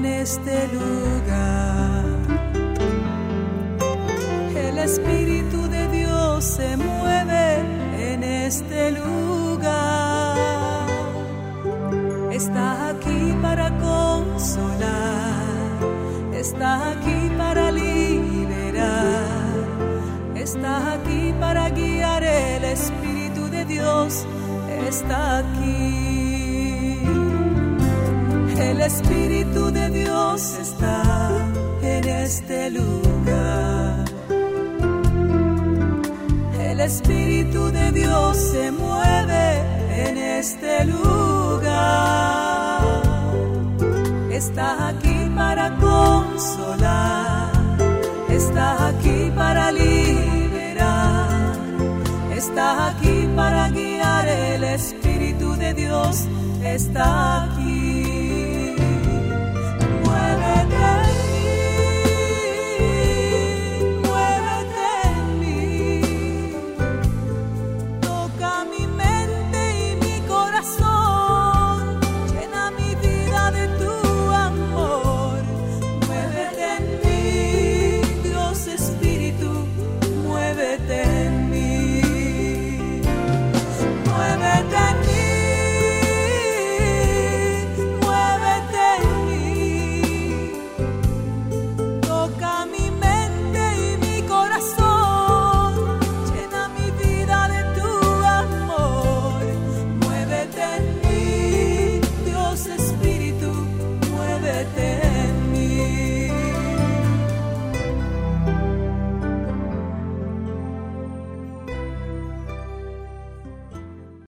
en este lugar. El Espíritu de Dios se mueve en este lugar. Está aquí para consolar, está aquí para liberar, está aquí para guiar. El Espíritu de Dios está aquí. El Espíritu de Dios está en este lugar. El Espíritu de Dios se mueve en este lugar. Está aquí para consolar, está aquí para liberar, está aquí para guiar. El Espíritu de Dios está aquí.